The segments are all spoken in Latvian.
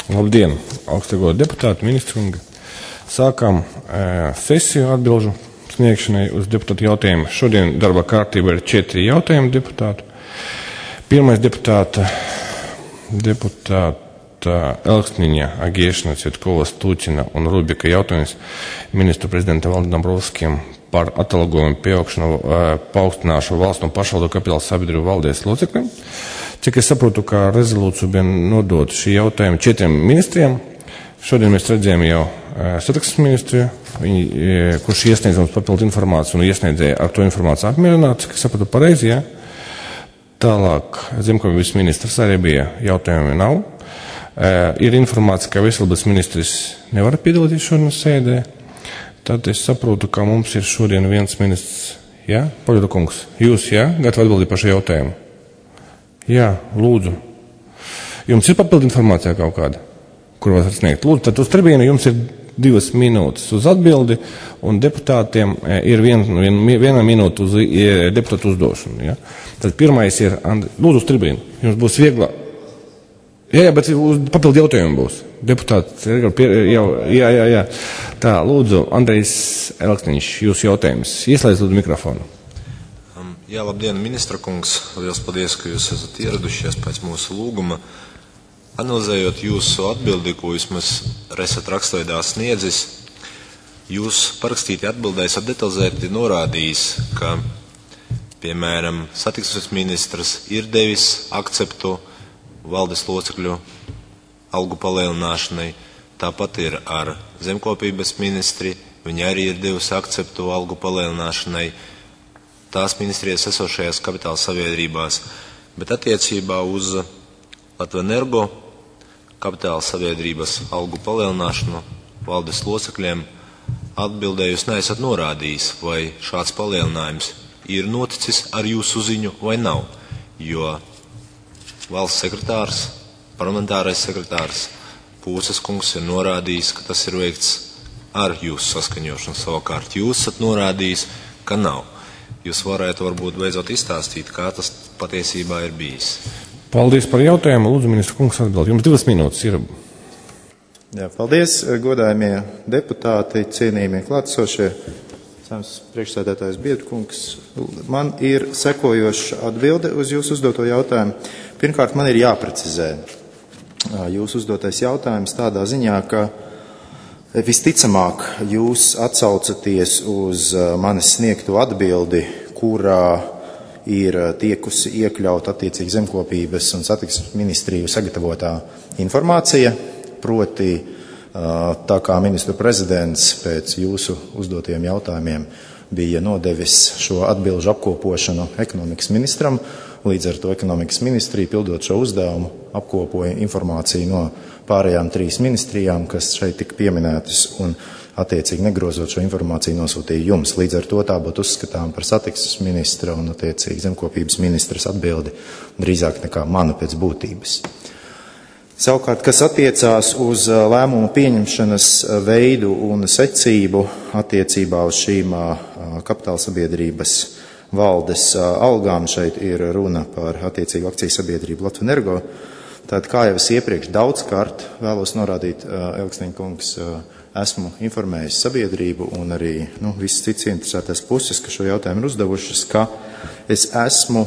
Labdien, augstāko deputātu, ministru. Sākam sesiju atbilžu sniegšanai uz deputātu jautājumu. Šodien darba kārtība ir 4 jautājumi deputātu. Pirmais deputāta Elksniņa, Agiešana, Cvetkovas, Tūcina un Rubika jautājums ministru prezidenta Valdim Dombrovskim par atalgojumu paaugstināšanu valsts un pašvaldu kapitāla sabiedrību valdes locekļiem. Cik es saprotu, ka rezolūciju bija nodot šī jautājuma 4 ministriem. Šodien mēs redzējām jau satiksmes ministru, kurš iesniedz mums papildu informāciju un iesniedzēja ar to informāciju apmierināt, cik es saprotu pareizi, ja? Tālāk zemkopības ministrs arī bija, jautājumi nav. Ir informācija, ka veselības ministrs nevar piedalīties šodien sēdē. Tad es saprotu, ka mums ir šodien viens ministrs, ja? Poļoda kungs, jūs, ja? Gatavi atbildīt par šo jautājumu? Jā, lūdzu. Jums ir papildu informācija kaut kāda, kur varat sniegt? Lūdzu, tad uz tribīnu jums ir 2 minūtes uz atbildi, un deputātiem ir viena minūte uz deputātu uzdošanu. Ja? Tad pirmais ir, lūdzu, uz tribīnu. Jums būs viegla. Jā, bet papildu jautājumu būs. Deputāts, jā. Tā, lūdzu, Andrejs Elksniņš, jūsu jautājums. Ieslēdz, lūdzu, mikrofonu. Jā, labdien, ministra kungs. Liels paldies, ka jūs esat ieradušies pēc mūsu lūguma. Analizējot jūsu atbildi, ko jūs mums esat rakstveidā sniedzis, jūs parakstīti atbildē esat detalizēti norādījis, ka, piemēram, satiksmes ministrs ir devis akceptu valdes locekļu algu palielināšanai, tāpat ir ar zemkopības ministri, viņi arī ir devusi akceptu algu palielināšanai tās ministrijas esošajās kapitāla sabiedrībās, bet attiecībā uz Latvenergo kapitāla sabiedrības algu palielināšanu valdes locekļiem atbildē jūs neesat norādījis, vai šāds palielinājums ir noticis ar jūsu ziņu vai nav, jo valsts sekretārs, parlamentārais sekretārs Pūces kungs ir norādījis, ka tas ir veikts ar jūsu saskaņošanu. Savukārt jūs esat norādījis, ka nav. Jūs varētu varbūt beidzot izstāstīt, kā tas patiesībā ir bijis. Paldies par jautājumu. Lūdzu, ministra kungs atbild. Jums 2 minūtes ir. Jā, paldies, godājumie deputāti, cienījamie klātesošie. Saimnes priekšsēdētājs Biedrkungs. Man ir sekojoša atbilde uz jūsu uzdoto jautājumu. Pirmkārt, man ir jāprecizē jūsu uzdotais jautājums tādā ziņā, ka visticamāk jūs atsaucaties uz manis sniegto atbildi, kurā ir tiekusi iekļaut attiecīgi zemkopības un satiksmes ministriju sagatavotā informācija, proti tā kā ministru prezidents pēc jūsu uzdotiem jautājumiem bija nodevis šo atbilžu apkopošanu ekonomikas ministram, līdz ar to ekonomikas ministrija, pildot šo uzdevumu, apkopoja informāciju no pārējām 3 ministrijām, kas šeit tika pieminētas, un attiecīgi negrozot šo informāciju nosūtīja jums. Līdz ar to tā būtu uzskatām par satiksmes ministra un attiecīgi zemkopības ministras atbildi drīzāk nekā mana pēc būtības. Savukārt, kas attiecās uz lēmumu pieņemšanas veidu un secību attiecībā uz šīm kapitāla sabiedrības valdes algām, šeit ir runa par attiecīgu akciju sabiedrību Latvenergo. Tad, kā jau es iepriekš daudzkārt vēlos norādīt, Elksniņa kungs, esmu informējis sabiedrību un arī visas citas interesētās puses, ka šo jautājumu ir uzdevušas, ka es esmu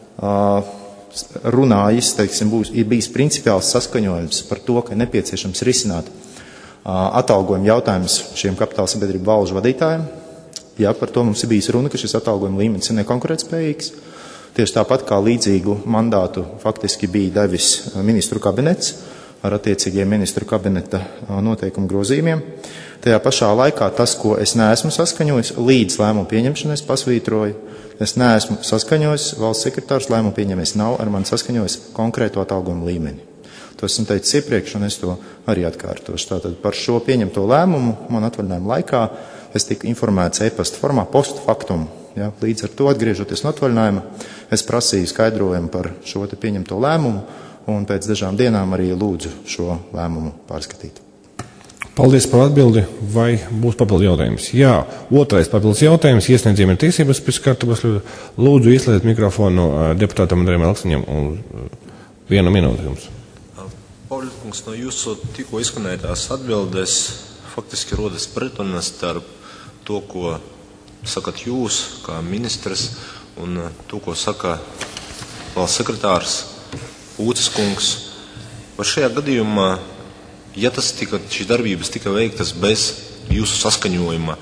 runājis, ir bijis principiāls saskaņojums par to, ka nepieciešams risināt atalgojumu jautājumus šiem kapitāla sabiedrību valžu vadītājiem. Jā, par to mums ir bijis runa, ka šis atalgojuma līmenis ir nekonkurētspējīgs. Tieši tāpat kā līdzīgu mandātu faktiski bija devis ministru kabinets ar attiecīgiem ministru kabineta noteikumu grozījumiem. Tajā pašā laikā tas, ko es neesmu saskaņojis, līdz lēmumu pieņemšanai pasvītroju, es neesmu saskaņojis, valsts sekretārs lēmumu pieņemējs nav ar mani saskaņojis konkrēto atalgojumu līmeni. To esmu teicis iepriekš, un es to arī atkārtošu. Tātad par šo pieņemto lēmumu man atvaļinājuma laikā es tiku informēts e-pasta formā post factum. Ja, līdz ar to, atgriežoties no atvaļinājuma, es prasīju skaidrojumu par šo te pieņemto lēmumu, un pēc dažām dienām arī lūdzu šo lēmumu pārskatīt. Paldies par atbildi. Vai būs papildu jautājums? Jā, otrais papildus jautājums. Iesniedzējiem ir tiesības pēc kārtības. Lūdzu, ieslēdziet mikrofonu deputātam Andrejam Elksniņam un 1 minūte jums. Orļkungs, no jūsu tikko izskanētās atbildes faktiski rodas pretrunas starp to, ko sakat jūs, kā ministrs, un to, ko saka valsts sekretārs Ūces kungs. Vai šajā gadījumā, ja šīs darbības tika veiktas bez jūsu saskaņojuma,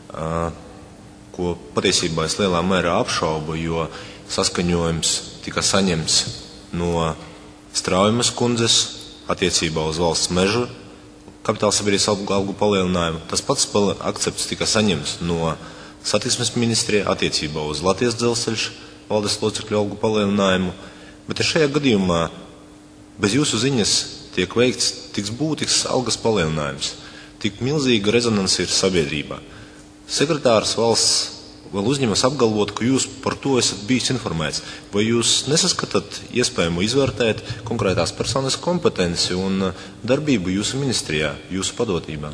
ko patiesībā es lielā mērā apšaubu, jo saskaņojums tika saņemts no Straujamas kundzes attiecībā uz valsts mežu kapitāla sabiedrības algu palielinājumu. Tas pats akcepts tika saņemts no satiksmes ministrija attiecībā uz Latvijas dzelzceļš valdes locekļu algu palielinājumu, bet šajā gadījumā bez jūsu ziņas tiek veikts tik būtisks algas palielinājums, tik milzīga rezonanse ir sabiedrībā. Sekretārs valsts vēl uzņemas apgalvot, ka jūs par to esat bijis informēts. Vai jūs nesaskatāt iespējamu izvērtēt konkrētās personas kompetenci un darbību jūsu ministrijā, jūsu padotībā?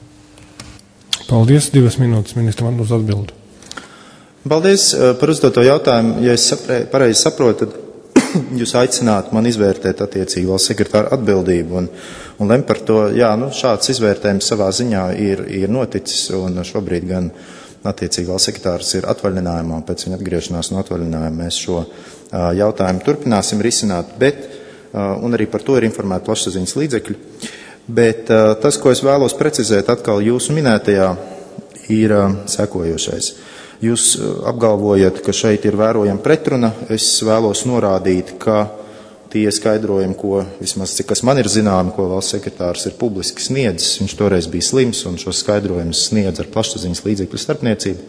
Paldies. 2 minūtes ministram uz atbildi. Paldies par uzdoto jautājumu. Ja es pareizi saprotu, tad jūs aicināt man izvērtēt attiecīgi valsts sekretāra atbildību un lem par to. Jā, šāds izvērtējums savā ziņā ir noticis, un šobrīd gan attiecīgi valsts sekretārs ir atvaļinājumā, pēc viņa atgriešanās no atvaļinājuma mēs šo jautājumu turpināsim risināt, un arī par to ir informēti plašsaziņas līdzekļi. Bet tas, ko es vēlos precizēt atkal jūsu minētajā, ir sekojošais. Jūs apgalvojat, ka šeit ir vērojama pretruna. Es vēlos norādīt, ka tie skaidrojumi, ko vismaz cik kas man ir zināmi, ko valsts sekretārs ir publiski sniedzis, viņš toreiz bija slims un šos skaidrojumus sniedz ar plašsaziņas līdzekļu starpniecību,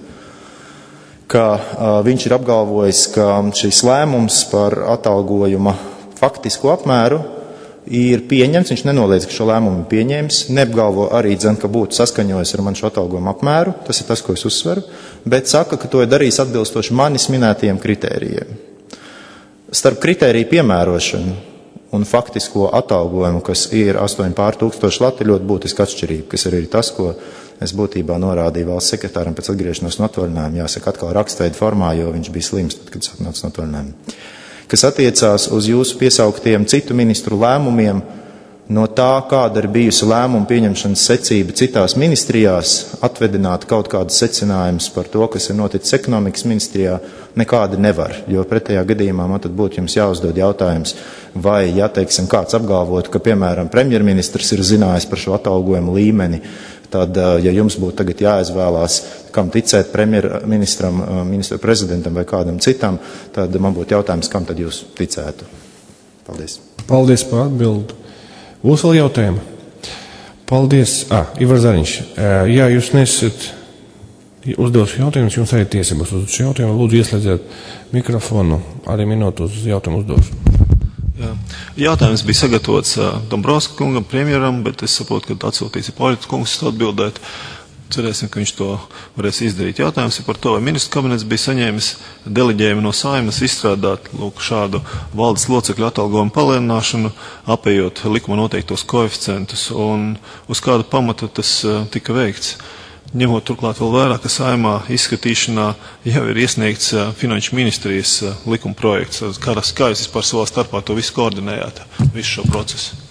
ka viņš ir apgalvojis, ka šis lēmums par atalgojuma faktisko apmēru ir pieņemts. Viņš nenoliedz, ka šo lēmumu ir pieņēmis, neapgalvo arī, ka būtu saskaņojis ar man šo atalgojumu apmēru, tas ir tas, ko es uzsveru, bet saka, ka to ir darījis atbilstoši manis minētajiem kritērijiem. Starp kritēriju piemērošanu un faktisko atalgojumu, kas ir 8,500 lati, ļoti būtiska atšķirība, kas arī ir tas, ko es būtībā norādīju valsts sekretāram pēc atgriešanās no atvaļinājuma, jāsaka atkal rakstveida formā, jo viņš bija slims, tad, kad atnāca no atvaļinājuma. Kas attiecās uz jūsu piesauktiem citu ministru lēmumiem, no tā, kāda ir bijusi lēmuma pieņemšanas secība citās ministrijās, atvedināt kaut kādas secinājumus par to, kas ir noticis ekonomikas ministrijā, nekādi nevar, jo pretējā gadījumā man tad būtu jums jāuzdod jautājums, vai, ja, teiksim, kāds apgalvot, ka, piemēram, premjerministrs ir zinājis par šo atalgojumu līmeni, tad, ja jums būtu tagad jāizvēlās, kam ticēt premjerministram, ministru prezidentam vai kādam citam, tad man būtu jautājums, kam tad jūs ticētu. Paldies. Paldies par atbildi. Būs vēl jautājumi? Paldies. Ivar Zariņš. Jā, jūs nesat uzdevuši jautājumus, jums arī tiesības uz šo jautājumu. Lūdzu, ieslēdziet mikrofonu, arī minūtu uz jautājumu uzdošu. Jā. Jautājums bija sagatavots Dombrovska kungam, premjeram, bet es saprotu, ka atsūtīts Poļets kungs atbildēt. Cerēsim, ka viņš to varēs izdarīt. Jautājums ir par to, vai ministru kabinets bija saņēmis deleģējumu no Saeimas izstrādāt šādu valdes locekļu atalgojumu palielināšanu, apējot likuma noteiktos koeficientus, un uz kādu pamatu tas tika veikts. Ņemot turklāt vēl vērā, ka Saeimā izskatīšanā jau ir iesniegts finanšu ministrijas likuma projekts. Kā jūs vispār savā starpā to visu koordinējāt, visu šo procesu?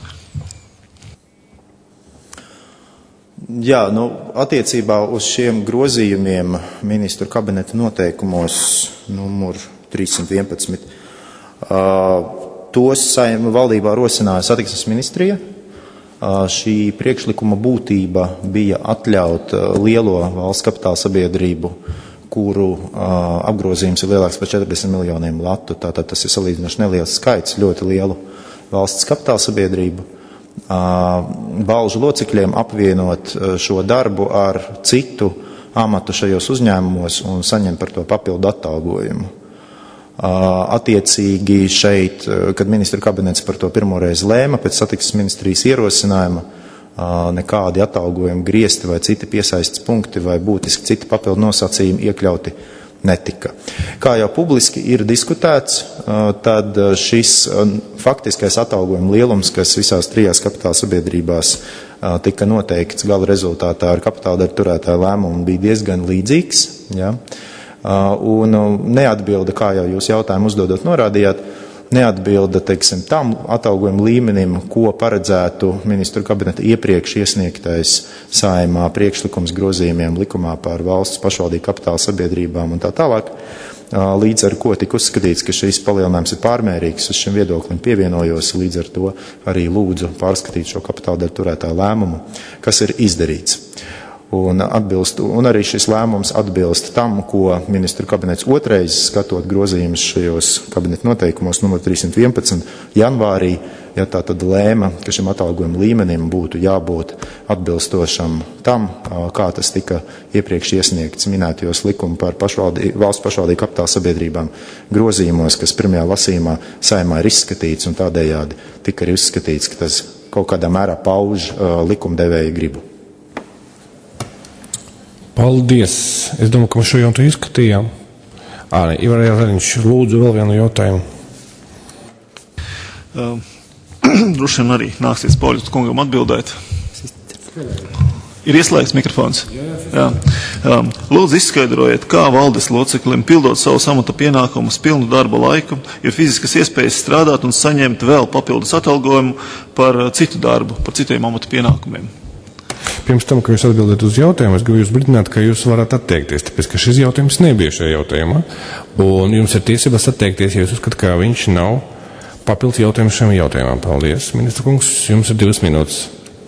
Jā, attiecībā uz šiem grozījumiem ministru kabineta noteikumos numur 311, tos Saeima valdībā rosināja satiksmes ministrija. Šī priekšlikuma būtība bija atļaut lielo valsts kapitāla sabiedrību, kuru apgrozījums ir lielāks par 40 miljoniem latu. Tātad tas ir salīdzinoši neliels skaits, ļoti lielu valsts kapitāla sabiedrību. Balžu locekļiem apvienot šo darbu ar citu amatu šajos uzņēmumos un saņemt par to papildu atalgojumu. Attiecīgi šeit, kad ministru kabinets par to pirmoreiz lēma pēc satiksmes ministrijas ierosinājuma, nekādi atalgojumi griezti vai citi piesaistes punkti vai būtiski citi papildu nosacījumi iekļauti netika. Kā jau publiski ir diskutēts, tad šis faktiskais atalgojuma lielums, kas visās 3 kapitāla sabiedrībās tika noteikts gala rezultātā ar kapitāla daļu turētāju lēmumu, bija diezgan līdzīgs. Ja? Un neatbilda, kā jau jūs jautājumu uzdodot norādījāt, neatbilda, teiksim, tam atalgojuma līmenim, ko paredzētu ministru kabineta iepriekš iesniegtais Saeimā priekšlikums grozījumiem likumā par valsts pašvaldību kapitāla sabiedrībām un tā tālāk. Līdz ar ko tika uzskatīts, ka šis palielinājums ir pārmērīgs, uz šim viedoklim pievienojos, līdz ar to arī lūdzu pārskatīt šo kapitāla daļu turētāju lēmumu, kas ir izdarīts. Un arī šis lēmums atbilst tam, ko ministru kabinets otrais skatot grozījumus šajos kabineta noteikumos numur 311 janvārī, ja tā tad lēma, ka šim atalgojuma līmenim būtu jābūt atbilstošam tam, kā tas tika iepriekš iesniegts minētajos likuma par valsts pašvaldību kapitāla sabiedrībām grozījumos, kas pirmajā lasījumā Saeimā ir izskatīts un tādējādi tika arī uzskatīts, ka tas kaut kādā mērā pauž likumdevēja gribu. Paldies. Es domāju, ka mēs šo jautājumu izskatījām. Ivar Zariņš, lūdzu vēl vienu jautājumu. Droši vien arī nāksies Pauļus kungam atbildēt. Ir ieslēgts mikrofons. Jā. Lūdzu izskaidrojiet, kā valdes loceklim pildot savus amata pienākumus pilnu darba laiku ir fiziskas iespējas strādāt un saņemt vēl papildus atalgojumu par citu darbu, par citiem amata pienākumiem. Pirms tam, ka jūs atbildat uz jautājumu, es gribu jūs brīdināt, ka jūs varat atteikties, tāpēc, ka šis jautājums nebija šajā jautājumā, un jums ir tiesības atteikties, ja jūs uzskatāt, ka viņš nav papildus jautājums šiem jautājumam. Paldies, ministra kungs, jums ir 2 minūtes.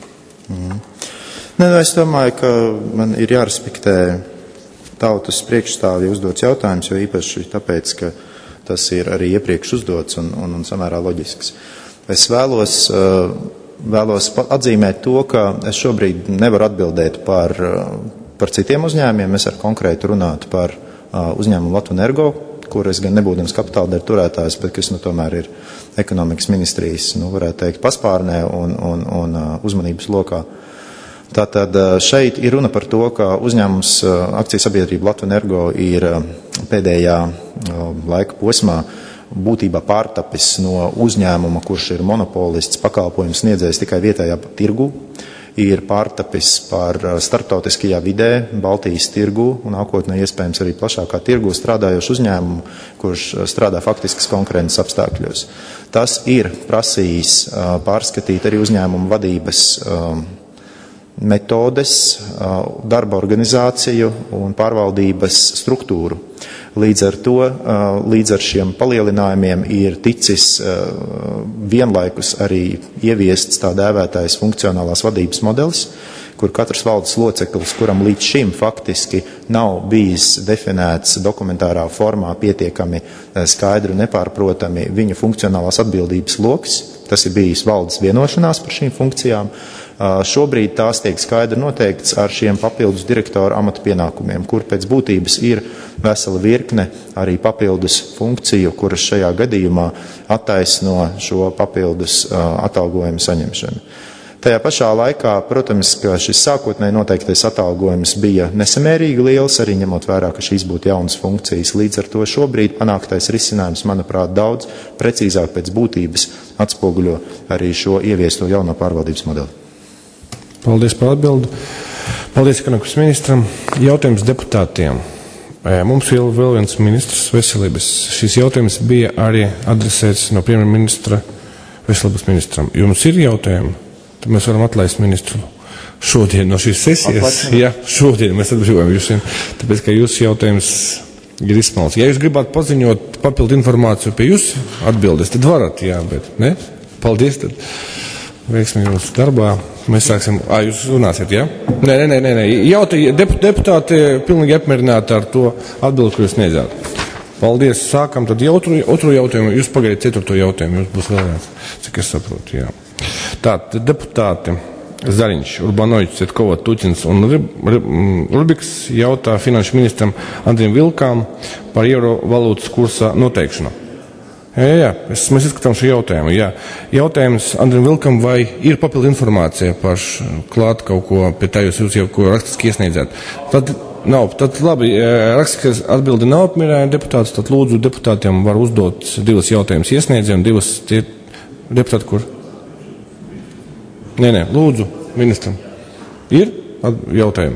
Es domāju, ka man ir jārespektē tautas priekšstāvja uzdots jautājums, jo īpaši tāpēc, ka tas ir arī iepriekš uzdots un samērā loģisks. Es vēlos atzīmēt to, ka es šobrīd nevaru atbildēt par citiem uzņēmumiem. Es ar konkrēti runātu par uzņēmumu Latvenergo, kur es gan nebūdams kapitāla daļu turētājs, bet kas tomēr ir ekonomikas ministrijas, varētu teikt, paspārnē un uzmanības lokā. Tātad šeit ir runa par to, ka uzņēmums akciju sabiedrība Latvenergo ir pēdējā laika posmā būtībā pārtapis no uzņēmuma, kurš ir monopolists, pakalpojumu sniedzējs tikai vietējā tirgu, ir pārtapis par starptautiskajā vidē, Baltijas tirgu un nākotnē iespējams arī plašākā tirgu strādājošu uzņēmumu, kurš strādā faktiskas konkurences apstākļos. Tas ir prasījis pārskatīt arī uzņēmumu vadības metodes, darba organizāciju un pārvaldības struktūru. Līdz ar šiem palielinājumiem ir ticis vienlaikus arī ieviests tā dēvētais funkcionālās vadības modelis, kur katrs valdes loceklis, kuram līdz šim faktiski nav bijis definēts dokumentārā formā pietiekami skaidri un nepārprotami viņa funkcionālās atbildības loks. Tas ir bijis valdes vienošanās par šīm funkcijām. Šobrīd tās tiek skaidri noteikts ar šiem papildus direktora amata pienākumiem, kur pēc būtības ir vesela virkne arī papildus funkciju, kuras šajā gadījumā attaisno šo papildus atalgojumu saņemšanu. Tajā pašā laikā, protams, ka šis sākotnēji noteiktais atalgojums bija nesamērīgi liels, arī ņemot vērā, ka šīs būtu jaunas funkcijas. Līdz ar to šobrīd panāktais risinājums, manuprāt, daudz precīzāk pēc būtības atspoguļo arī šo ieviesto jauno pārvaldības modeli. Paldies par atbildi. Paldies ekonomikas ministram. Jautājums deputātiem. Mums vēl viens ministrs veselības. Šis jautājums bija arī adresēts no premjerministra veselības ministram. Jums ir jautājumi? Tad mēs varam atlaist ministru šodien no šīs sesijas. Jā, šodien mēs atbrīvojam jūs, tāpēc, ka jūsu jautājums ir izsmalts. Ja jūs gribētu paziņot papildu informāciju pie jūsu atbildes, tad varat, jā, bet ne? Paldies, tad veiksmi jūsu darbā. Mēs sāksim, jūs runāsiet, jā? Nē. Deputāti pilnīgi apmierināti ar to atbildi, ko jūs sniedzāt. Paldies, sākam tad otru jautājumu. Jūs pagaidiet 4. jautājumu, jūs būs vēl viens, cik es saprotu, jā. Tātad deputāti Zariņš, Urbanovičs, Cietkova, Tuķins un Rubiks jautā finanšu ministram Andrim Vilkām par eiro valūtas kursa noteikšanu. Jā, mēs izskatām šo jautājumu. Jā. Jautājums Andrim Vilkam, vai ir papildu informācija par klāt kaut ko, pie tā jūs jau ko rakstiski iesniedzāt? Tad nav. Tad labi, rakstiskas atbildi nav apmierināja deputātus, tad lūdzu deputātiem var uzdot 2 jautājumus iesniedzējiem, 2 deputāti, kur? Nē, lūdzu, ministram. Ir jautājumi?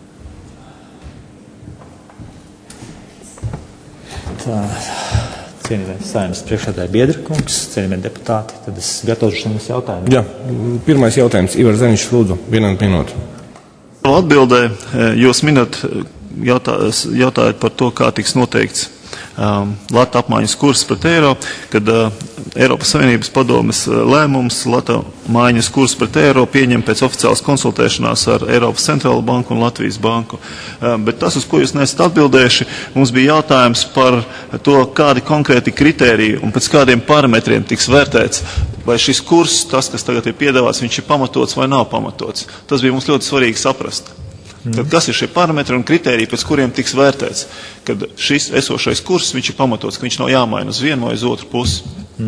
Tā, cienījamais Saeimas priekšsēdētāja Biedra kungs, cienījamie deputāti, tad es gatavošu šiem jautājumiem. Jā, pirmais jautājums. Ivar Zeniņš, lūdzu, 1 minūte. Atbildē jūs jautājat par to, kā tiks noteikts lata apmaiņas kurs pret eiro, kad Eiropas Savienības padomes lēmums lata maiņas kurs pret eiro pieņem pēc oficiālas konsultēšanās ar Eiropas Centrālo banku un Latvijas banku. Bet tas, uz ko jūs nesat atbildējuši, mums bija jautājums par to, kādi konkrēti kritēriji un pēc kādiem parametriem tiks vērtēts, vai šis kurs, tas, kas tagad ir piedāvāts, viņš ir pamatots vai nav pamatots. Tas bija mums ļoti svarīgi saprast. Tad kas ir šie parametri un kritēriji, pēc kuriem tiks vērtēts, kad šis esošais kurs, viņš ir pamatots, ka viņš nav jāmaina uz vienu vai uz otru pusi?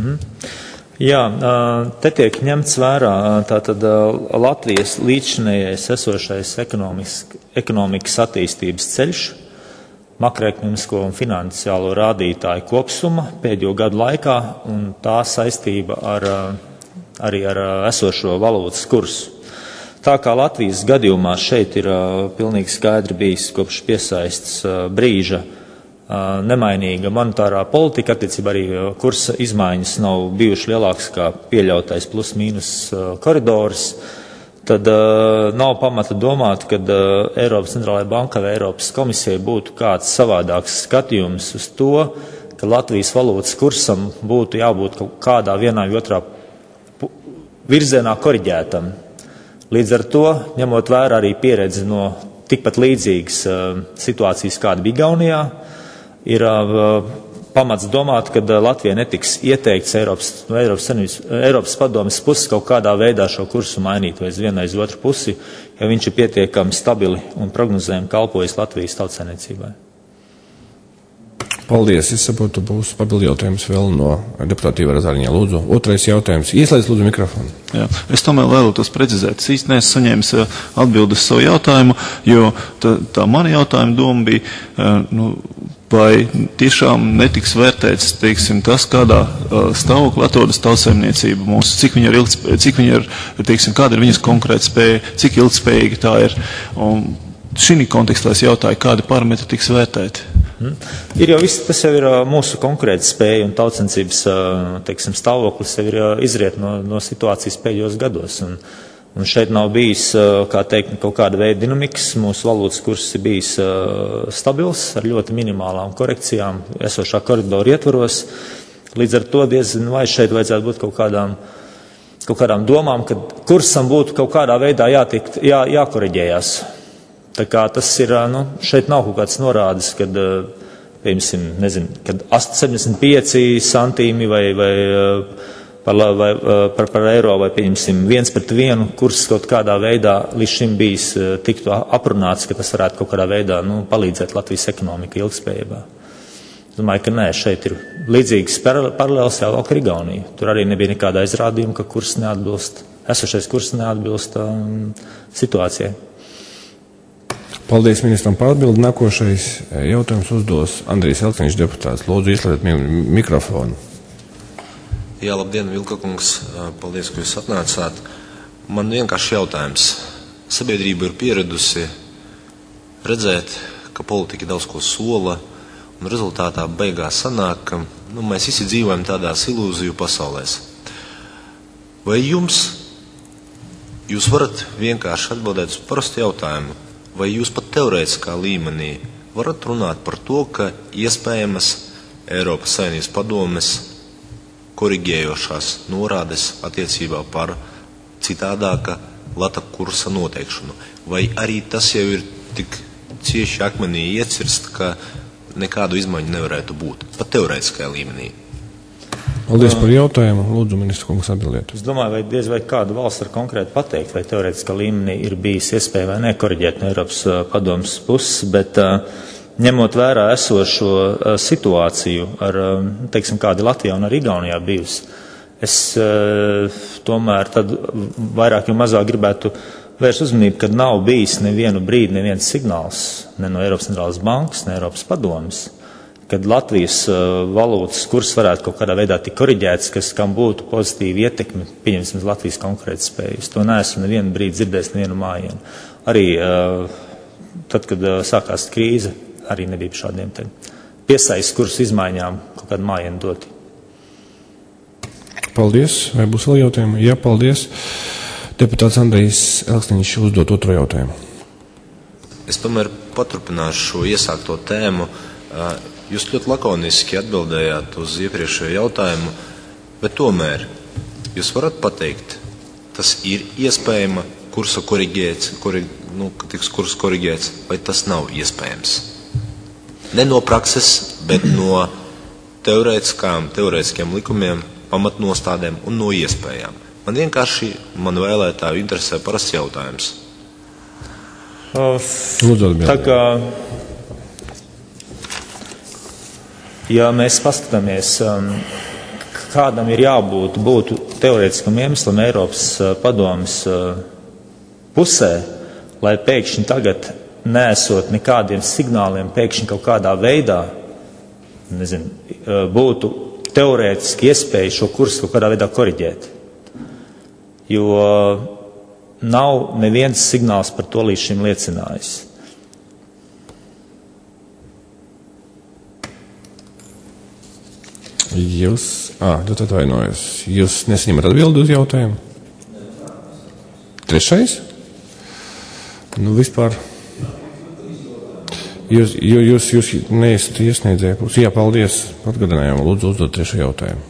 Jā, te tiek ņemts vērā tātad Latvijas līdzinējais esošais ekonomikas attīstības ceļš, makroekonomisko un finansiālo rādītāju kopsuma pēdējo gadu laikā un tā saistība arī ar esošo valūtas kursu. Tā kā Latvijas gadījumā šeit ir pilnīgi skaidri bijis kopš piesaistes brīža nemainīga monetārā politika, attiecībā arī kursa izmaiņas nav bijuši lielākas kā pieļautais plus-mínus koridors, tad nav pamata domāt, ka Eiropas centrālajai bankai vai Eiropas komisijai būtu kāds savādāks skatījums uz to, ka Latvijas valūtas kursam būtu jābūt kaut kādā vienā vai otrā virzienā koriģētam. Līdz ar to, ņemot vērā arī pieredzi no tikpat līdzīgas situācijas, kāda bija Igaunijā, ir pamats domāt, ka Latvija netiks ieteikts Eiropas padomes puses kaut kādā veidā šo kursu mainīt vai uz vienu vai uz otru pusi, ja viņš ir pietiekami stabili un prognozējami kalpojas Latvijas tautsaimniecībai. Paldies. Es saprotu, būs papildu jautājums vēl no deputāta Ivara Zariņā. Lūdzu, otrais jautājums. Ieslēdz lūdzu mikrofonu. Jā, es tomēr vēlētos precizēt. Es īsti neesmu saņēmis atbildes savu jautājumu, jo tā mana jautājuma doma bija, vai tiešām netiks vērtēts, teiksim, tas, kādā stāvoklī atrodas tautsaimniecība mūsu, cik viņa ir, teiksim, kāda ir viņas konkrēta spēja, cik ilgspējīga tā ir. Un šī kontekstā es jautāju, kādi parametri tiks vērtēti. Ir jau viss, tas jau ir mūsu konkrēta spēja un tautsaimniecības, teiksim, stāvoklis jau ir izriet no situācijas pēdējos gados. Un šeit nav bijis, kā teikt, kaut kāda veida dinamikas. Mūsu valūtas kurs ir bijis stabils ar ļoti minimālām korekcijām esošā koridora ietvaros. Līdz ar to diezgan vai šeit vajadzētu būt kaut kādām domām, ka kursam būtu kaut kādā veidā jākoriģējās. Tā kā tas ir, šeit nav kaut kāds norādes, kad, piemēram, kad 75 centīmi vai par eiro vai, piemēram, 1:1 kurs kaut kādā veidā līdz šim bijis tiktu aprunāts, ka tas varētu kaut kādā veidā, palīdzēt Latvijas ekonomika ilgspējībā. Es domāju, ka nē, šeit ir līdzīgas paralēlas jāvalk ar Igauniju. Tur arī nebija nekāda aizrādījuma, ka esošais kurs neatbilst situācijai. Paldies ministram par atbildi. Nākošais jautājums uzdos Andrijs Elksniņš, deputāts. Lūdzu, ieslēdziet mikrofonu. Jā, labdien, Vilka kungs. Paldies, ka jūs atnācāt. Man vienkārši jautājums. Sabiedrība ir pieradusi redzēt, ka politika daudz ko sola, un rezultātā beigās sanāk, ka mēs visi dzīvojam tādās ilūziju pasaulēs. Vai jūs varat vienkārši atbildēt uz parastu jautājumu? Vai jūs pat teorētiskā līmenī varat runāt par to, ka iespējamas Eiropas Savienības padomes koriģējošās norādes attiecībā par citādāka lata kursa noteikšanu? Vai arī tas jau ir tik cieši akmenī iecirst, ka nekādu izmaiņu nevarētu būt, pat teorētiskajā līmenī? Paldies par jautājumu. Lūdzu, ministra kungs, atbildiet. Es domāju, vai diez vai kādu valsts var konkrēti pateikt, vai teorētiskā līmenī ir bijis iespēja vai nekoriģēt no Eiropas padomes puses, bet ņemot vērā esošo situāciju ar, teiksim, kādi Latvijā un arī Igaunijā bijusi, es tomēr tad vairāk jau mazāk gribētu vērst uzmanību, ka nav bijis nevienu brīdi neviens signāls ne no Eiropas centrālās bankas, ne Eiropas padomes, kad Latvijas valūtas kurs varētu kaut kādā veidā tik koriģēts, kam būtu pozitīva ietekme, pieņemsim, Latvijas konkurētspējas. To neesmu nevienu brīdi dzirdējis, nevienu mājienu. Arī tad, kad sākās krīze, arī nebija šādiem piesaist kursu izmaiņām kaut kādu mājienu doti. Paldies. Vai būs vēl jautājumi? Jā, paldies. Deputāts Andrijs Elksniņš uzdot otro jautājumu. Es tomēr paturpināšu šo iesākto tēmu. Jūs ļoti lakoniski atbildējāt uz iepriekšējo jautājumu, bet tomēr jūs varat pateikt, tas ir iespējama kursa tiks kurs koriģēts, vai tas nav iespējams? Ne no prakses, bet no teorētiskiem likumiem, pamatnostādēm un no iespējām. Man vienkārši vēlētāju interesē parasts jautājums. Tā kā, ja mēs paskatāmies, kādam ir jābūt būtu teorētiskam iemeslam Eiropas padomes pusē, lai pēkšņi tagad neesot nekādiem signāliem, pēkšņi kaut kādā veidā, būtu teorētiski iespēja šo kursu kaut kādā veidā koriģēt. Jo nav neviens signāls par to līdz šim liecinājis. Jūs atvainojos. Jūs nesaņemat atbildi uz jautājumu? Trešais? Vispār. Jūs neesat iesniedzēji pusi. Jā, paldies. Atgādinājumu. Lūdzu, uzdot trešo jautājumu.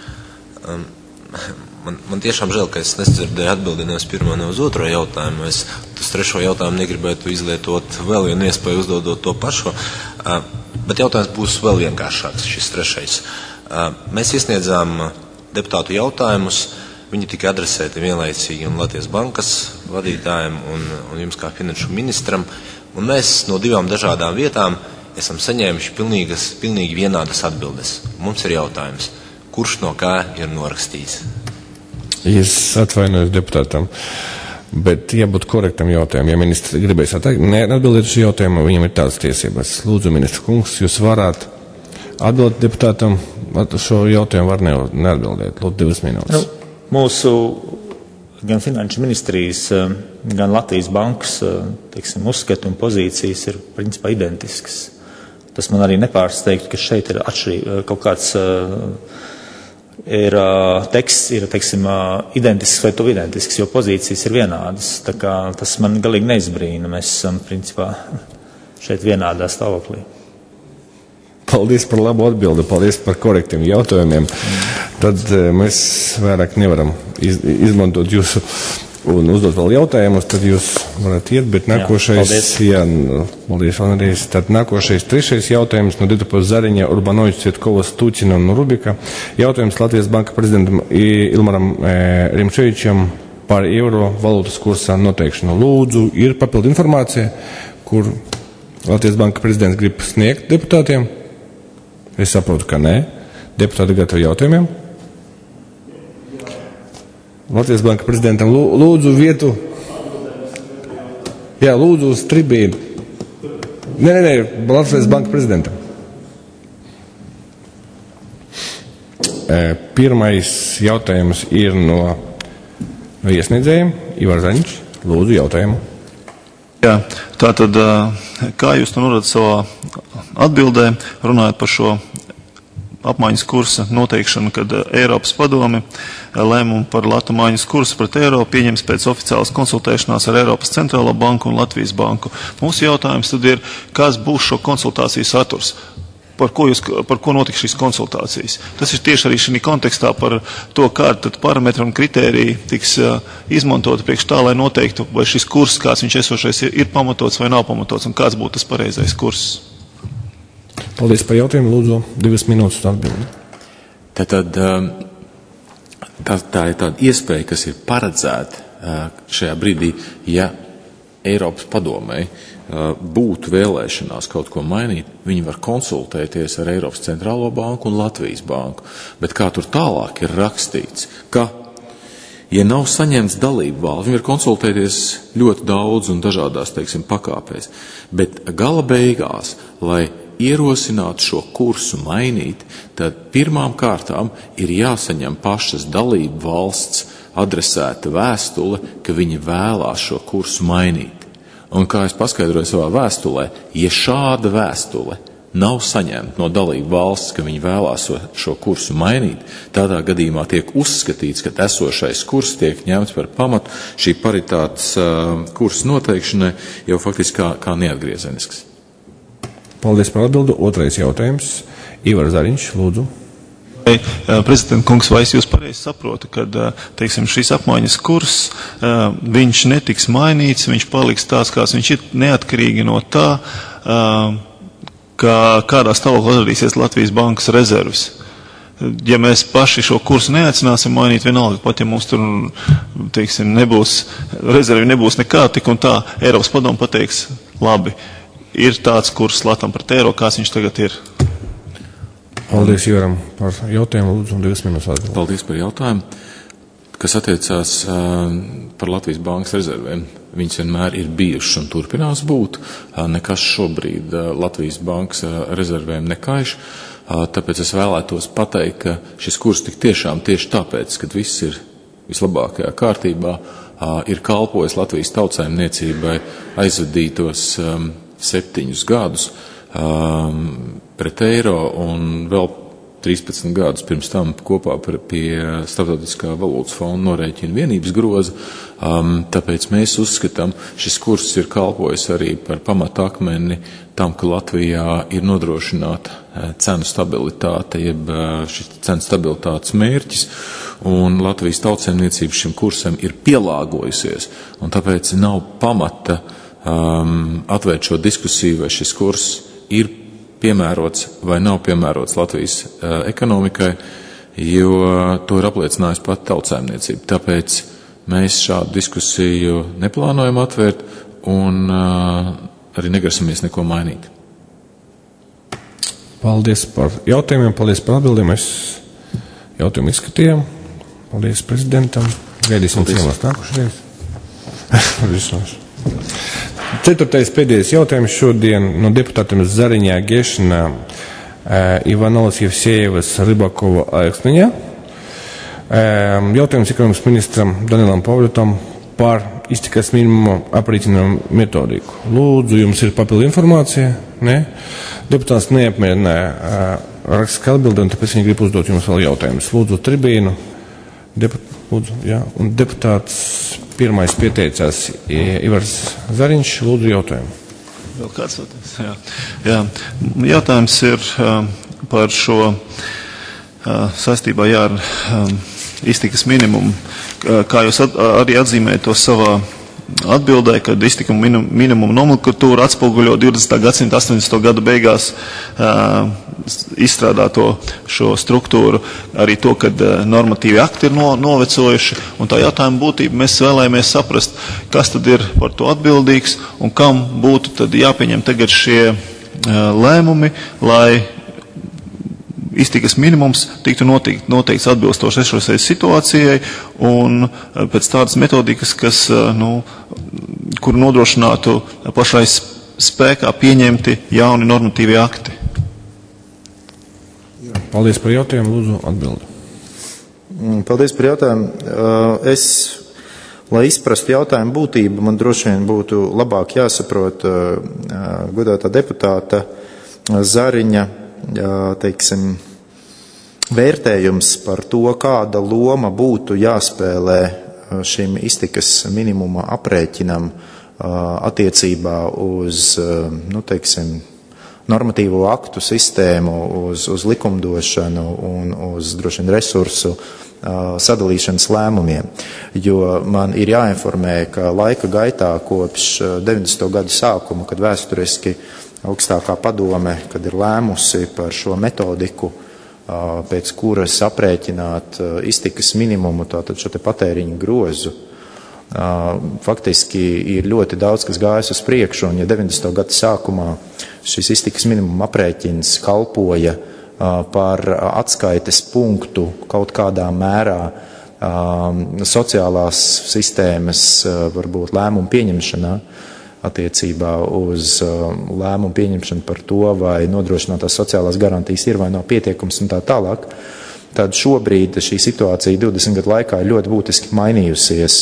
Man tiešām žēl, ka es nesadzirdēju atbildi ne uz pirmo, ne uz otro jautājumu. Es uz trešo jautājumu negribētu izlietot vēl vienu iespēju uzdodot to pašu, bet jautājums būs vēl vienkāršāks, šis trešais. Mēs iesniedzām deputātu jautājumus, viņi tika adresēti vienlaicīgi un Latvijas bankas vadītājiem un jums kā finanšu ministram, un mēs no divām dažādām vietām esam saņēmuši pilnīgi vienādas atbildes. Mums ir jautājums, kurš no kā ir norakstīts? Es atvainojos deputātam, bet jābūt korektam jautājumam. Ja ministrs gribēs neatbildēt uz jautājumu, viņam ir tādas tiesības. Lūdzu, ministra kungs, jūs varētu atbildēt deputātam, šo jautājumu var neatbildēt. Lūdzu, 2 minūtes. Mūsu gan finanšu ministrijas, gan Latvijas bankas uzskati un pozīcijas ir principā identiskas. Tas man arī nepārsteigtu, ka šeit ir atšķirība kaut kāds teksts ir, identisks vai tuvu identisks, jo pozīcijas ir vienādas. Tā kā tas man galīgi neizbrīna. Mēs esam, principā, šeit vienādā stāvoklī. Paldies par labu atbildi, paldies par korektiem jautājumiem. Tad mēs vairāk nevaram izmantot jūsu un uzdot vēl jautājumus, tad jūs varat iet, bet nākošais, paldies, tad nākošais trešais jautājums no deputāta Zariņa, Urbanoviča, Cvetkovas, Tuķina un Rubika. Jautājums Latvijas banka prezidentam Ilmaram Rimčevičam par eiro valūtas kursā noteikšanu. Lūdzu, ir papildu informācija, kur Latvijas banka prezidents grib sniegt deputātiem? Es saprotu, ka nē. Deputāti gatavi jautājumiem? Latvijas banka prezidentam lūdzu vietu. Jā, lūdzu uz tribīnu. Nē, Latvijas banka prezidentam. Pirmais jautājums ir no iesniedzējiem. Ivar Zaņš, lūdzu jautājumu. Jā, tātad, kā jūs to norādat savā atbildē, runājot par šo apmaiņas kursa noteikšanu, kad Eiropas padome lēmumu par latu maiņas kursu pret eiro pieņems pēc oficiālas konsultēšanās ar Eiropas centrālo banku un Latvijas banku. Mūsu jautājums tad ir, kas būs šo konsultāciju saturs? Par ko notiks šīs konsultācijas? Tas ir tieši arī šī kontekstā par to, kāda tad parametri un kritēriji tiks izmantoti priekš tā, lai noteiktu, vai šis kurs, kāds viņš esošais ir pamatots vai nav pamatots, un kāds būtu tas pareizais kurs. Paldies par jautājumu, lūdzu, 2 minūtes atbildi. Tātad tā ir tāda iespēja, kas ir paredzēta šajā brīdī, ja Eiropas padomei būtu vēlēšanās kaut ko mainīt, viņi var konsultēties ar Eiropas centrālo banku un Latvijas banku. Bet kā tur tālāk ir rakstīts, ka, ja nav saņemts dalību valsts, viņi var konsultēties ļoti daudz un dažādās, pakāpēs. Bet gala beigās, lai ierosinātu šo kursu mainīt, tad pirmām kārtām ir jāsaņem pašas dalību valsts adresēta vēstule, ka viņi vēlās šo kursu mainīt. Un kā es paskaidroju savā vēstulē, ja šāda vēstule nav saņemta no dalību valsts, ka viņi vēlās šo kursu mainīt, tādā gadījumā tiek uzskatīts, ka esošais kurs tiek ņemts par pamatu šī paritātes kursa noteikšanai jau faktiski kā neatgriezenisks. Paldies par atbildu. Otrais jautājums. Ivars Zariņš, lūdzu. Prezidenta kungs, vai es jūs pareizi saprotu, ka, teiksim, šīs apmaiņas kurs, viņš netiks mainīts, viņš paliks tāds, kāds viņš ir, neatkarīgi no tā, kādā stāvoklī atradīsies Latvijas bankas rezerves. Ja mēs paši šo kursu neaicināsim mainīt, vienalga, pat ja mums tur, teiksim, rezervi nebūs nekā, tik un tā, Eiropas padomu pateiks, labi, ir tāds kurs Latam pret eiro, kāds viņš tagad ir. Paldies Ivaram par jautājumu, lūdzu, 2 minūtes atbildi. Paldies par jautājumu. Kas attiecās par Latvijas bankas rezervēm, viņas vienmēr ir bijušas un turpinās būt. Nekas šobrīd Latvijas bankas rezervēm nekaiš, tāpēc es vēlētos pateikt, ka šis kurs tik tiešām tieši tāpēc, kad viss ir vislabākajā kārtībā, ir kalpojis Latvijas tautsaimniecībai aizvadītos 7 gadus pret eiro un vēl 13 gadus pirms tam kopā pie Starptautiskā valūtas fonda norēķina vienības groza. Tāpēc mēs uzskatām, šis kurs ir kalpojis arī par pamatakmeni tam, ka Latvijā ir nodrošināta cenu stabilitāte, jeb šis cenu stabilitātes mērķis, un Latvijas tautsaimniecība šim kursam ir pielāgojusies, un tāpēc nav pamata atvērt šo diskusiju, vai šis kurs ir piemērots vai nav piemērots Latvijas ekonomikai, jo to ir apliecinājusi pat tautsaimniecība. Tāpēc mēs šādu diskusiju neplānojam atvērt un arī negrasamies neko mainīt. Paldies par jautājumiem, paldies par atbildēm. Mēs jautājumu izskatījām. Paldies prezidentam. Gaidīsim ciemos nākušreiz. Ceturtais pēdējais jautājums šodien no deputātiem Zariņā, Gešina, Ivanovas, Jevsejevas, Rybakova, Alekstiņā. Jautājums ekonomikas ministram Danilam Pavļotam par iztikas minimumu aprīķinājumu metodiku. Lūdzu, jums ir papildu informācija? Ne? Deputāts neapmierināja rakstiskā atbildi, un tāpēc viņi grib uzdot jums vēl jautājumus. Lūdzu, tribīnu. Un deputāts pirmais pieteicās Ivars Zariņš, lūdzu jautājumu. Vēl kāds jautājums? Jā. Jautājums ir par šo saistībā ar iztikas minimumu. Kā jūs arī atzīmējat to savā atbildē, kad iztikuma minimuma nomenklatūra atspoguļo 20. gadsimta 80. gadu beigās izstrādāto šo struktūru, arī to, kad normatīvi akti ir novecojuši, un tā jautājuma būtība mēs vēlējāmies saprast, kas tad ir par to atbildīgs un kam būtu tad jāpieņem tagad šie lēmumi, lai iztikas minimums tiktu noteikts atbilstoši esošai situācijai un pēc tādas metodikas, kas, kuru nodrošinātu pašai spēkā pieņemti jauni normatīvi akti. Paldies par jautājumu, lūdzu atbildi. Paldies par jautājumu. Lai izprastu jautājumu būtību, man droši vien būtu labāk jāsaprot godātā deputāta Zariņa, teiksim, vērtējums par to, kāda loma būtu jāspēlē šim iztikas minimuma aprēķinam attiecībā uz, teiksim, normatīvo aktu sistēmu, uz likumdošanu un uz droši vien resursu sadalīšanas lēmumiem. Jo man ir jāinformē, ka laika gaitā kopš 90. gadu sākuma, kad vēsturiski augstākā padome, kad ir lēmusi par šo metodiku, pēc kuras aprēķināt iztikas minimumu, tātad šo te patēriņu grozu, faktiski ir ļoti daudz, kas gājas uz priekšu, un ja 90. gada sākumā šis iztikas minimuma aprēķins kalpoja par atskaites punktu kaut kādā mērā sociālās sistēmas, varbūt lēmumu pieņemšanā, attiecībā uz lēmumu pieņemšanu par to, vai nodrošinātās sociālās garantijas ir vai nav pietiekums un tā tālāk, tad šobrīd šī situācija 20 gadu laikā ir ļoti būtiski mainījusies,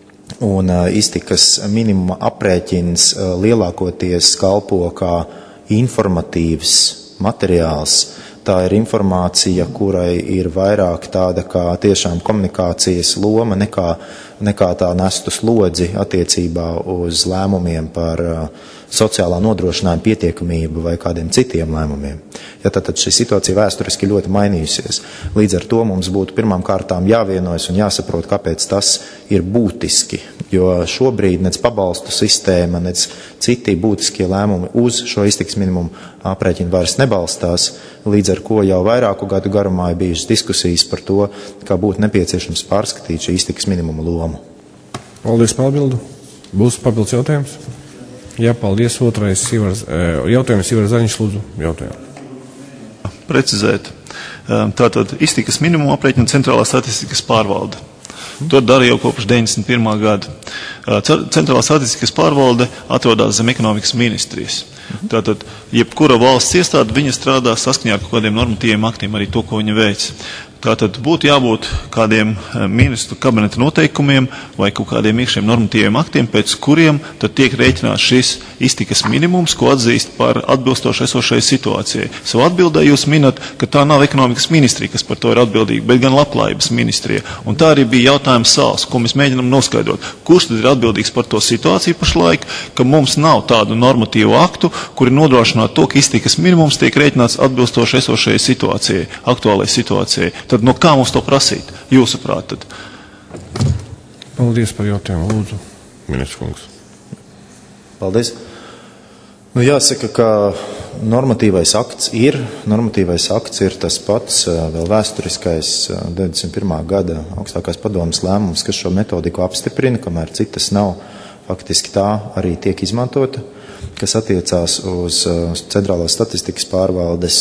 un iztikas minimuma aprēķins lielākoties kalpo kā informatīvs materiāls. Tā ir informācija, kurai ir vairāk tāda kā tiešām komunikācijas loma nekā tā nestu slodzi attiecībā uz lēmumiem par sociālā nodrošinājuma pietiekamību vai kādiem citiem lēmumiem. Ja tad šī situācija vēsturiski ļoti mainījusies. Līdz ar to mums būtu pirmām kārtām jāvienojas un jāsaprot, kāpēc tas ir būtiski. Jo šobrīd nec pabalstu sistēma, nec citi būtiskie lēmumi uz šo iztikas minimumu aprēķinu vairs nebalstās, līdz ar ko jau vairāku gadu garumā ir bijušas diskusijas par to, kā būtu nepieciešams pārskatīt šī iztikas minimumu lomu. Paldies par atbildu. Būs papildus jautājums? Jā, paldies. Otrais jautājums Ivar Zaņš, lūdzu, jautājumu. Precizēt. Tātad iztikas minimumu aprēķina Centrālā statistikas pārvalde. To dara jau kopš 91. gada. Centrālā statistikas pārvalde atrodas zem ekonomikas ministrijas. Tātad, jebkura valsts iestāde, viņa strādā saskaņā ar kādiem normatīviem aktiem, arī to, ko viņa veic. Tātad būtu jābūt kādiem ministru kabineta noteikumiem vai kaut kādiem iekšējiem normatīviem aktiem, pēc kuriem tad tiek rēķināts šis iztikas minimums, ko atzīst par atbilstoši esošai situācijai. Savu atbildē jūs minat, ka tā nav ekonomikas ministrija, kas par to ir atbildīga, bet gan labklājības ministrija. Un tā arī bija jautājums sāls, ko mēs mēģinām noskaidrot. Kurš tad ir atbildīgs par to situāciju pašlaik, ka mums nav tādu normatīvu aktu, kuri nodrošinātu to, ka iztikas minimums tiek rēķināts atbilstoši esošajai situācijai, aktuālajai situācijai. Tad no kā mums to prasīt? Jūsuprāt, tad? Paldies par jautājumu. Lūdzu, ministrs kungs. Paldies. Jāsaka, ka normatīvais akts ir tas pats vēl vēsturiskais 91. gada augstākās padomes lēmums, kas šo metodiku apstiprina, kamēr citas nav. Faktiski tā arī tiek izmantota, kas attiecās uz Centrālās statistikas pārvaldes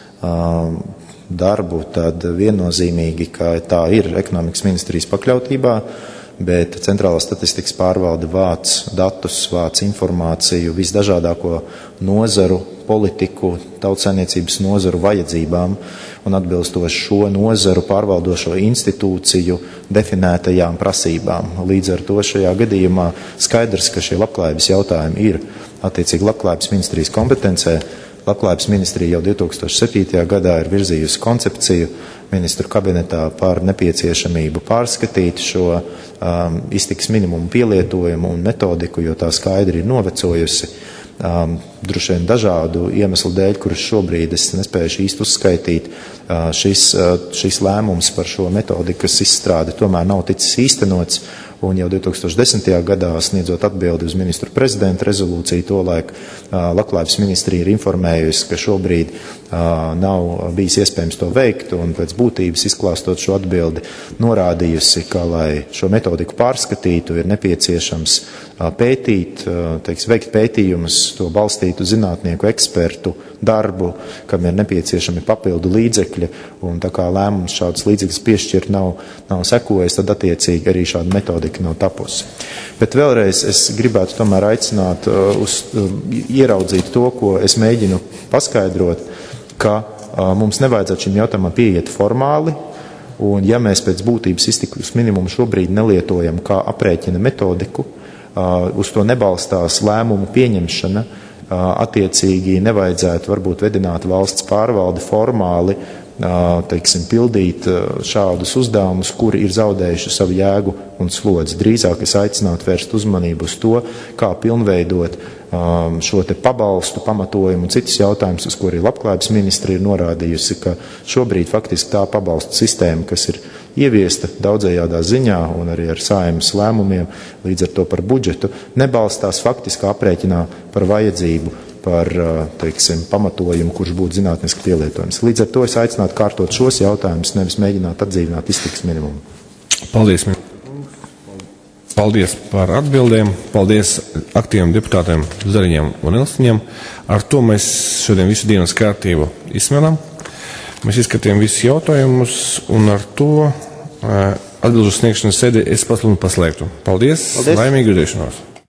darbu, tad viennozīmīgi, ka tā ir ekonomikas ministrijas pakļautībā, bet Centrālā statistikas pārvalde vāc datus, vāc informāciju visdažādāko nozaru, politiku, tautsaimniecības nozaru vajadzībām un atbilstoši šo nozaru pārvaldošo institūciju definētajām prasībām. Līdz ar to šajā gadījumā skaidrs, ka šie labklājības jautājumi ir attiecīgi labklājības ministrijas kompetencē. Labklājības ministrija jau 2007. gadā ir virzījusi koncepciju ministru kabinetā par nepieciešamību pārskatīt šo iztikas minimumu pielietojumu un metodiku, jo tā skaidri ir novecojusi. Droši vien dažādu iemeslu dēļ, kurus šobrīd es nespēju īsti uzskaitīt, šis lēmums par šo metodikas izstrādi tomēr nav ticis īstenots. Un jau 2010. gadā sniedzot atbildi uz ministru prezidenta rezolūciju, tolaik Labklājības ministrija ir informējusi, ka šobrīd nav bijis iespējams to veikt, un pēc būtības izklāstot šo atbildi norādījusi, ka, lai šo metodiku pārskatītu, ir nepieciešams pētīt, veikt pētījumus, to balstīt uz zinātnieku ekspertu darbu, kam ir nepieciešami papildu līdzekļi, un tā kā lēmums šādas līdzekļus piešķirt nav sekojis, tad attiecīgi arī šāda metodika nav tapusi. Bet vēlreiz es gribētu tomēr aicināt ieraudzīt to, ko es mēģinu paskaidrot, ka mums nevajadzētu šim jautājumam pieiet formāli, un ja mēs pēc būtības iztikas minimumu šobrīd nelietojam kā aprēķina metodiku, uz to nebalstās lēmumu pieņemšana, attiecīgi nevajadzētu varbūt vedināt valsts pārvaldi formāli, pildīt šādus uzdevumus, kuri ir zaudējuši savu jēgu un slodzi. Drīzāk es aicinātu vērst uzmanību uz to, kā pilnveidot šo te pabalstu, pamatojumu un citus jautājumus, uz kuri labklājības ministri ir norādījusi, ka šobrīd faktiski tā pabalstu sistēma, kas ir ieviesta daudzējādā ziņā un arī ar Saeimas lēmumiem, līdz ar to par budžetu, nebalstās faktiskā aprēķinā par vajadzību, par, pamatojumu, kurš būtu zinātniski pielietojams. Līdz ar to es aicinātu kārtot šos jautājumus, nevis mēģināt atdzīvināt iztikas minimumu. Paldies. Paldies par atbildēm. Paldies aktīviem deputātiem Zariņam un Ilstiņam. Ar to mēs šodien visu dienas kārtību izsmelam. Mēs izskatījām visus jautājumus, un ar to atbilžu sniegšanas sēdi es pasludinu paslēgtu. Paldies. Laimīgu redzēšanos!